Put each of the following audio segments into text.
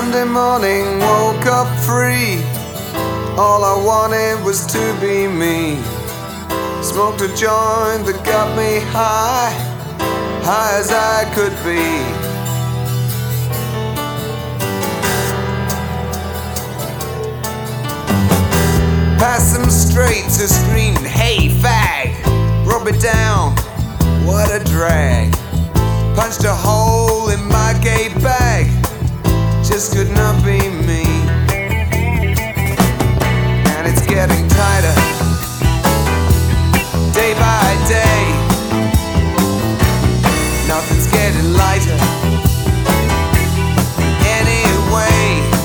Monday morning, woke up free. All I wanted was to be me. Smoked a joint that got me high, high as I could be. Passed them straight to screaming, "Hey fag, rub it down, what a drag." Punched a hole in my gay bag, just could not be me. And it's getting tighter, day by day. Nothing's getting lighter anyway.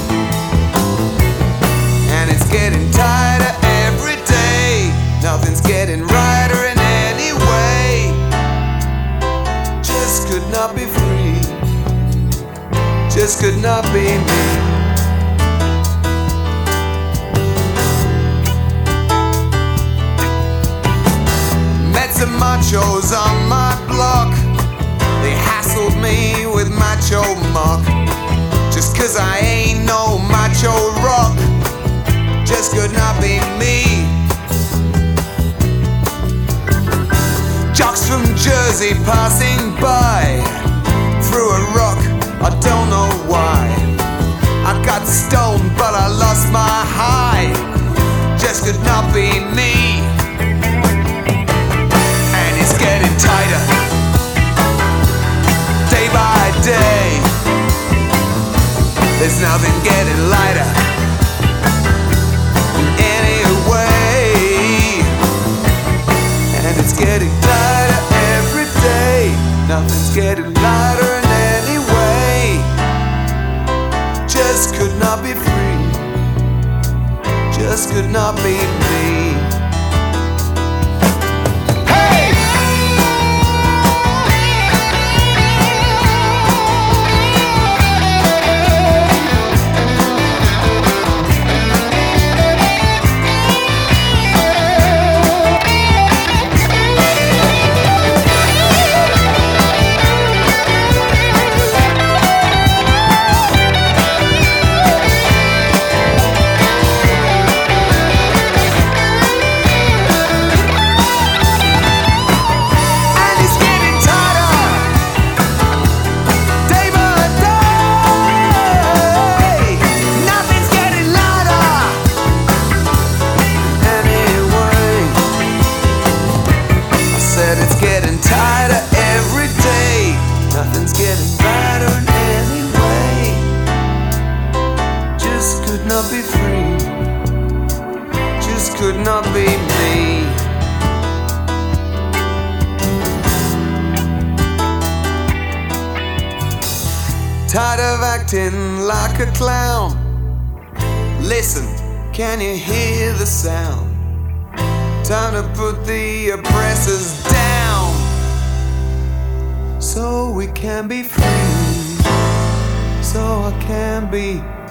And it's getting tighter every day. Nothing's getting righter in any way. Just could not be free, just could not be me. Met some machos on my block. They hassled me with macho muck. Just 'cause I ain't no macho rock, just could not be me. Jocks from Jersey passing by, threw a rock, I don't know why. I got stoned but I lost my high, just could not be me. And it's getting tighter, day by day. There's nothing getting lighter anyway. And it's getting tighter every day. Nothing's getting lighter in any way. Just could not be free, just could not be me. It's getting tighter every day. Nothing's getting better in any way. Just could not be free, just could not be me. Tired of acting like a clown. Listen, can you hear the sound? Time to put the oppressors down, so we can be free, so I can be